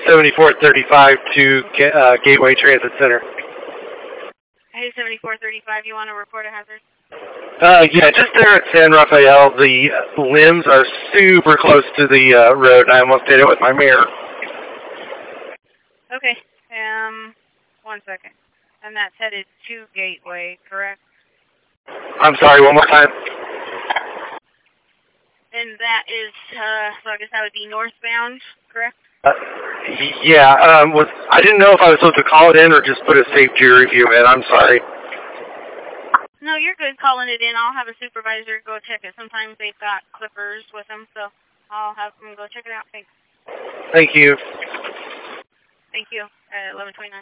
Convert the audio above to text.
7435 to Gateway Transit Center. Hey, 7435, you want to report a hazard? Yeah, just there at San Rafael, the limbs are super close to the road. I almost did it with my mirror. Okay, 1 second. And that's headed to Gateway, correct? I'm sorry, one more time. And that is, so I guess that would be northbound, correct? Yeah, I didn't know if I was supposed to call it in or just put a safety review in. I'm sorry. No, you're good calling it in. I'll have a supervisor go check it. Sometimes they've got clippers with them, so I'll have them go check it out. Thanks. Thank you. Thank you. 1129.